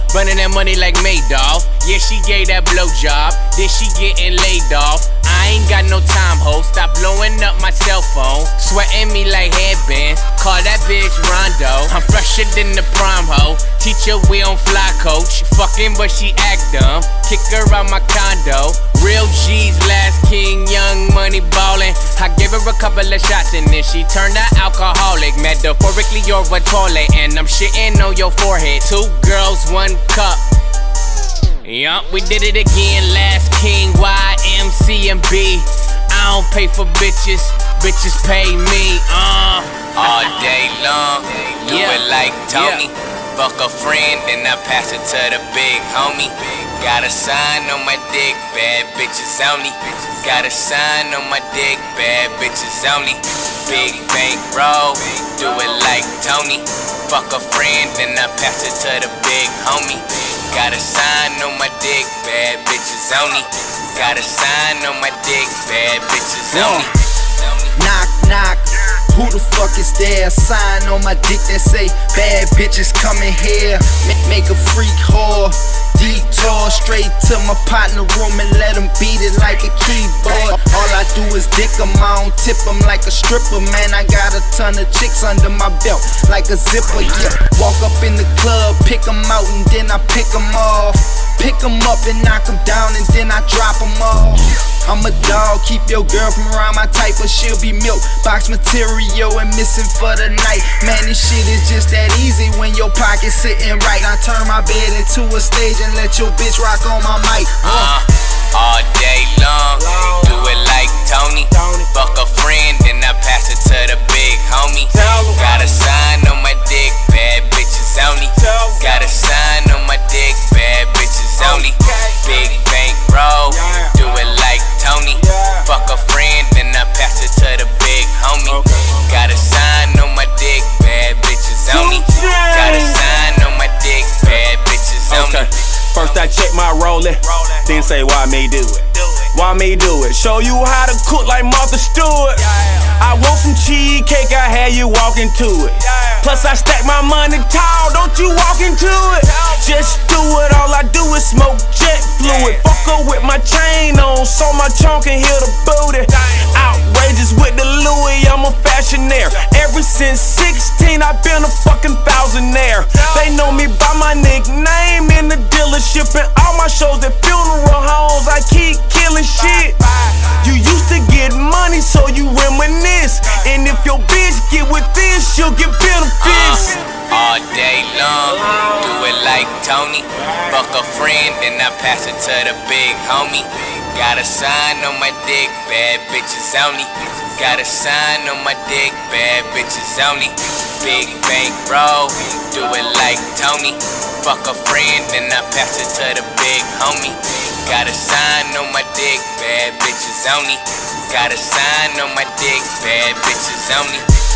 Running that money like Madoff. Yeah, she gave that blowjob, then she getting laid off. I ain't got no time, ho. Stop blowing up my cell phone. Sweating me like headbands. Call that bitch Rondo. I'm fresher than the prime, ho. Teacher, we on fly coach. Fucking, but she act dumb. Kick her out my condo. Real G's, last king, young money ballin'. I gave her a couple of shots and then she turned her alcoholic. Metaphorically, you're a toilet, and I'm shitting on your forehead. 2 girls, 1 cup. Yup, we did it again. Last king, YMC and B. I don't pay for bitches, bitches pay me. All day long, do it like Tony. Fuck a friend, then I pass it to the big homie. Got a sign on my dick, bad bitches only. Got a sign on my dick, bad bitches only. Big bank roll, do it like Tony. Fuck a friend, then I pass it to the big homie. Got a sign on my dick, bad bitches only. Got a sign on my dick, bad bitches only. Knock, knock. Who the fuck is there? Sign on my dick that say bad bitches coming here. Make a freak whore. Detour straight to my partner room and let him beat it like a keyboard. All I do is dick him, I don't tip him like a stripper. Man, I got a ton of chicks under my belt like a zipper, yeah. Walk up in the club, pick him out and then I pick him off. Pick him up and knock him down and then I drop him off. I'm a dog, keep your girl from around my type, or she'll be milk, box material and missing for the night. Man, this shit is just that easy when your pocket's sitting right. I turn my bed into a stage and let your bitch rock on my mic. All day long, do it like Tony. Fuck a friend, then I pass it to the big homie. Got a sign on my dick, bad bitches only. Got a sign on my dick, bad bitches only. Big bank roll, do it like Tony. Fuck a friend, then I pass it to the big homie. Got a sign on my dick, bad bitches only. Got a sign on my dick, bad bitches only. First I check my rollin', then say why me do it? Why me do it? Show you how to cook like Martha Stewart. I want some cheesecake, I had you walk into it. Plus I stack my money tall, don't you walk into it. Just do it, all I do is smoke jet fluid. Fuck her with my chain on, so my trunk can hear the booty. Outrageous with the Louis, I'm a fashionaire. Ever since 16, I've been a fucking thousandaire. They know me by my nickname in the dealership and all my shows at funeral homes. I keep killing shit. You used to get money, so you reminisce. And if your bitch get with this, she'll get benefits. All day long, do it like Tony. Fuck a friend, then I pass it to the big homie. Got a sign on my dick, bad bitches only. Got a sign on my dick, bad bitches only. Big bank roll, do it like Tony. Fuck a friend, then I pass it to the big homie. Got a sign on my dick, bad bitches only. Got a sign on my dick, bad bitches only.